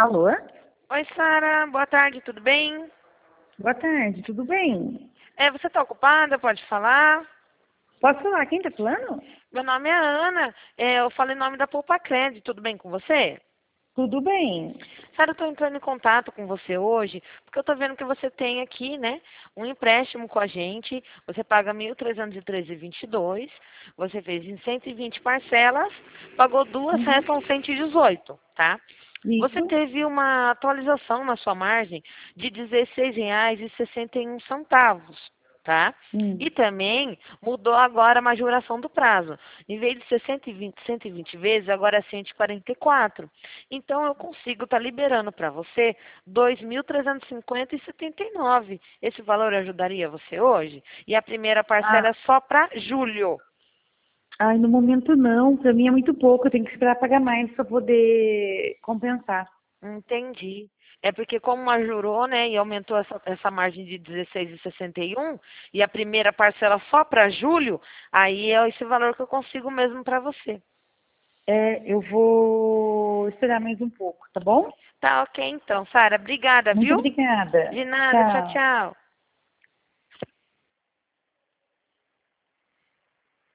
Alô? Oi, Sara. Boa tarde, tudo bem? Boa tarde, tudo bem? Você está ocupada? Pode falar? Posso falar? Quem tá falando? Meu nome é Ana. Eu falo em nome da Poupa Crédito. Tudo bem com você? Tudo bem. Sara, eu estou entrando em contato com você hoje, porque eu estou vendo que você tem aqui, né, um empréstimo com a gente. Você paga 1.313,22. Você fez em 120 parcelas, pagou duas, Uhum. restam 118, tá? Você Isso? teve uma atualização na sua margem de R$ 16,61, tá? E Hum. também mudou agora a majoração do prazo. Em vez de ser 120 vezes, agora é 144. Então eu consigo estar liberando para você R$ 2.350,79. Esse valor ajudaria você hoje? E a primeira parcela é Ah, só para julho. ai, no momento não. Pra mim é muito pouco. Eu tenho que esperar pagar mais pra poder compensar. Entendi. É porque como majorou, né, e aumentou essa margem de 16,61 e a primeira parcela só para julho, aí é esse valor que eu consigo mesmo para você. Eu vou esperar mais um pouco, tá bom? Tá ok então, Sara. Obrigada, Muito viu? obrigada. De nada. Tchau, Tchau. tchau.